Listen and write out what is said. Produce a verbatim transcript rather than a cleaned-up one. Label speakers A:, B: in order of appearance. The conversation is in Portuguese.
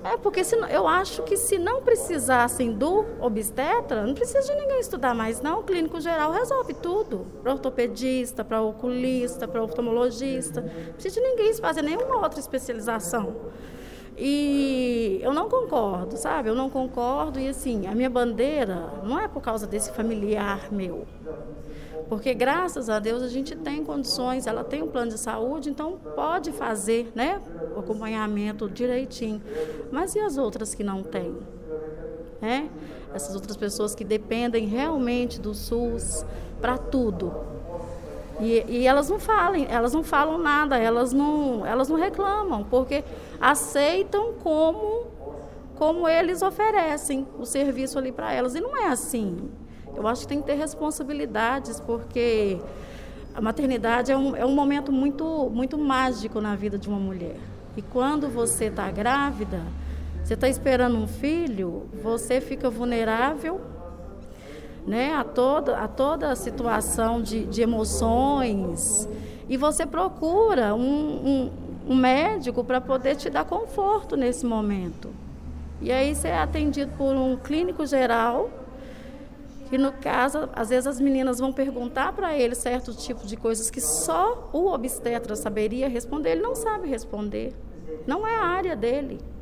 A: É, porque se, eu acho que se não precisassem do obstetra, não precisa de ninguém estudar mais, não. O clínico geral resolve tudo. Para ortopedista, para oculista, para oftalmologista. Não precisa de ninguém fazer nenhuma outra especialização. E eu não concordo, sabe? Eu não concordo e, assim, a minha bandeira não é por causa desse familiar meu. Porque, graças a Deus, a gente tem condições, ela tem um plano de saúde, então pode fazer, né, o acompanhamento direitinho. Mas e as outras que não têm? Né? Essas outras pessoas que dependem realmente do SUS para tudo. E, e elas não falam, elas não falam nada, elas não, elas não reclamam, porque aceitam como, como eles oferecem o serviço ali para elas. E não é assim. Eu acho que tem que ter responsabilidades, porque a maternidade é um, é um momento muito, muito mágico na vida de uma mulher. E quando você está grávida, você está esperando um filho, você fica vulnerável, né, a, toda, a toda a situação de, de emoções. E você procura um, um, um médico para poder te dar conforto nesse momento. E aí você é atendido por um clínico geral. E, no caso, às vezes as meninas vão perguntar para ele certo tipo de coisas que só o obstetra saberia responder. Ele não sabe responder. Não é a área dele.